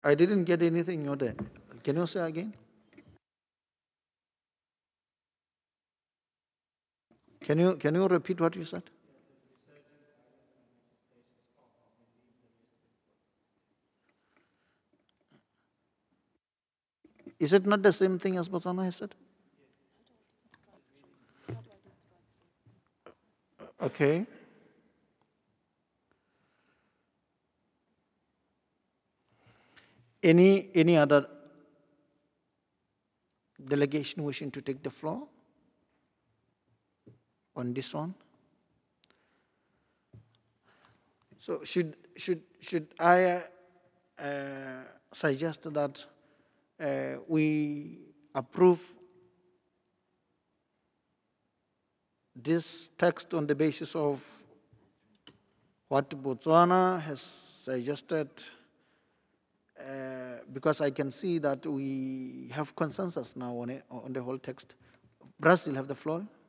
I didn't get anything you there. Can you say again? Can you repeat what you said? Is it not the same thing as Botswana has said? Okay. Any other delegation wishing to take the floor on this one? So should I suggest that we approve this text on the basis of what Botswana has suggested, because I can see that we have consensus now on it, on the whole text. Brazil have the floor.